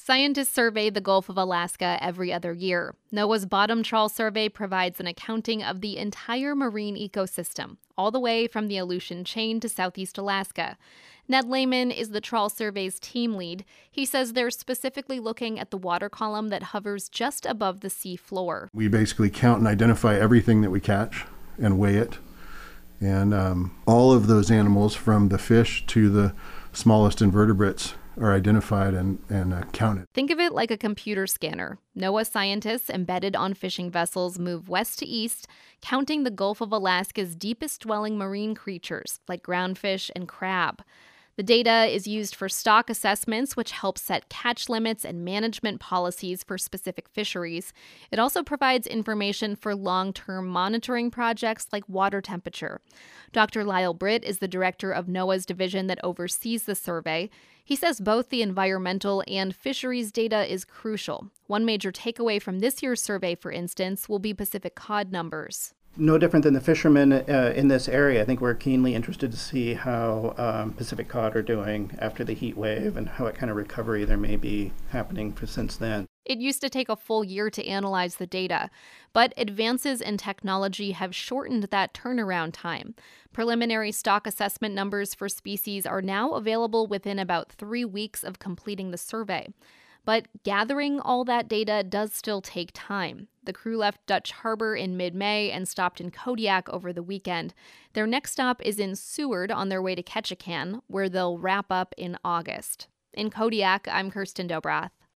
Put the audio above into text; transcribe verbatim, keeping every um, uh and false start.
Scientists survey the Gulf of Alaska every other year. NOAA's Bottom Trawl Survey provides an accounting of the entire marine ecosystem, all the way from the Aleutian Chain to southeast Alaska. Ned Lehman is the Trawl Survey's team lead. He says they're specifically looking at the water column that hovers just above the sea floor. We basically count and identify everything that we catch and weigh it. And um, all of those animals, from the fish to the smallest invertebrates, are identified and, and uh, counted. Think of it like a computer scanner. NOAA scientists embedded on fishing vessels move west to east, counting the Gulf of Alaska's deepest dwelling marine creatures like groundfish and crab. The data is used for stock assessments, which help set catch limits and management policies for specific fisheries. It also provides information for long-term monitoring projects like water temperature. Doctor Lyle Britt is the director of NOAA's division that oversees the survey. He says both the environmental and fisheries data is crucial. One major takeaway from this year's survey, for instance, will be Pacific cod numbers. No different than the fishermen uh, in this area. I think we're keenly interested to see how um, Pacific cod are doing after the heat wave and how what kind of recovery there may be happening for, since then. It used to take a full year to analyze the data, but advances in technology have shortened that turnaround time. Preliminary stock assessment numbers for species are now available within about three weeks of completing the survey. But gathering all that data does still take time. The crew left Dutch Harbor in mid-May and stopped in Kodiak over the weekend. Their next stop is in Seward on their way to Ketchikan, where they'll wrap up in August. In Kodiak, I'm Kirsten Dobrath.